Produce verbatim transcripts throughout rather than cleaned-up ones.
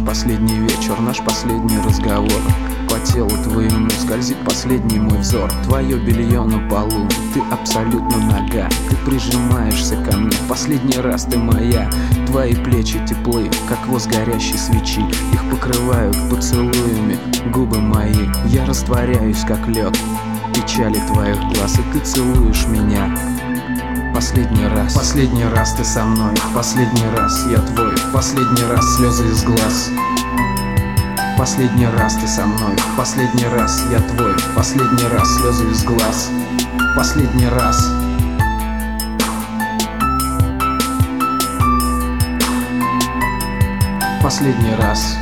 последний вечер, наш последний разговор. По телу твоему скользит последний мой взор. Твое белье на полу, ты абсолютно нага. Ты прижимаешься ко мне, последний раз ты моя. Твои плечи теплы, как воск горящей свечи. Их покрывают поцелуями губы мои. Я растворяюсь, как лед в печали твоих глаз, и ты целуешь меня. Последний раз, последний раз ты со мной, последний раз я твой, последний раз слезы из глаз. Последний раз ты со мной, последний раз я твой, последний раз слезы из глаз. Последний раз. Последний раз.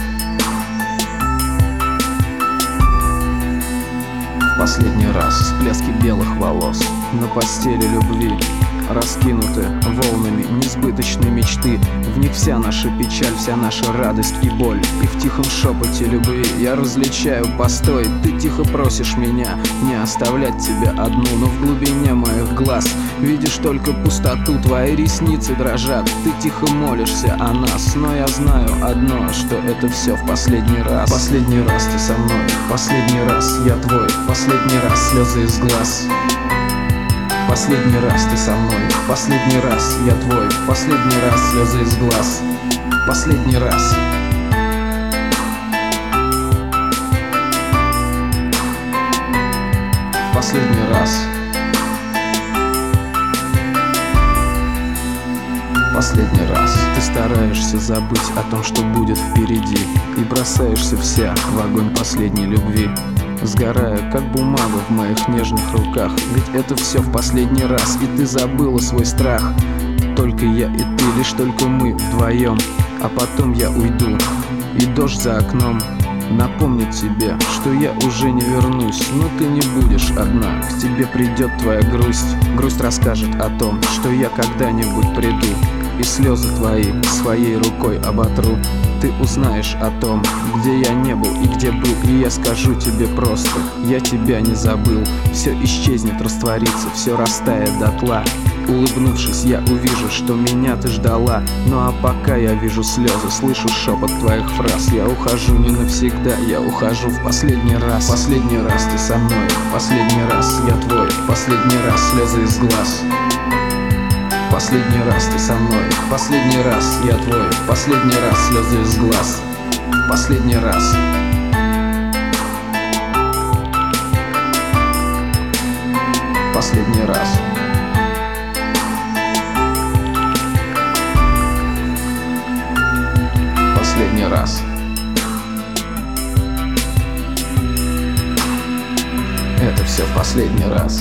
Последний раз. Всплески белых волос на постели любви раскинуты волнами несбыточной мечты. В них вся наша печаль, вся наша радость и боль. И в тихом шепоте любви я различаю постой. Ты тихо просишь меня не оставлять тебя одну, но в глубине моих глаз видишь только пустоту. Твои ресницы дрожат, ты тихо молишься о нас, но я знаю одно, что это все в последний раз. Последний раз ты со мной, последний раз я твой, последний раз слезы из глаз. Последний раз ты со мной, последний раз я твой, последний раз слезы из глаз. Последний раз. Последний раз. Последний раз. Ты стараешься забыть о том, что будет впереди, и бросаешься вся в огонь последней любви, сгорая, как бумага в моих нежных руках. Ведь это все в последний раз, и ты забыла свой страх. Только я и ты, лишь только мы вдвоем. А потом я уйду, и дождь за окном напомнит тебе, что я уже не вернусь. Но ты не будешь одна, к тебе придет твоя грусть. Грусть расскажет о том, что я когда-нибудь приду, и слезы твои своей рукой оботру. Ты узнаешь о том, где я не был и где был, и я скажу тебе просто: я тебя не забыл. Все исчезнет, растворится, все растает дотла. Улыбнувшись, я увижу, что меня ты ждала. Ну а пока я вижу слезы, слышу шепот твоих фраз. Я ухожу не навсегда, я ухожу в последний раз. Последний раз ты со мной, последний раз я твой, последний раз слезы из глаз. Последний раз ты со мной, последний раз я твой, последний раз слезы из глаз. Последний раз. Последний раз. Последний раз. Это все в последний раз.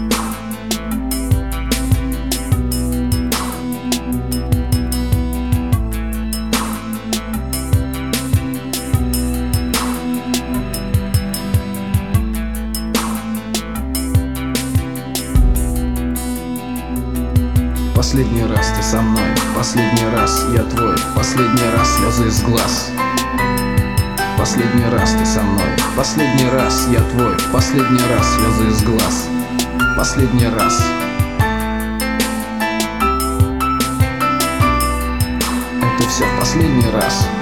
Последний раз ты со мной, последний раз я твой, последний раз слезы из глаз. Последний раз ты со мной, последний раз я твой, последний раз слезы из глаз. Последний раз. Это все в последний раз.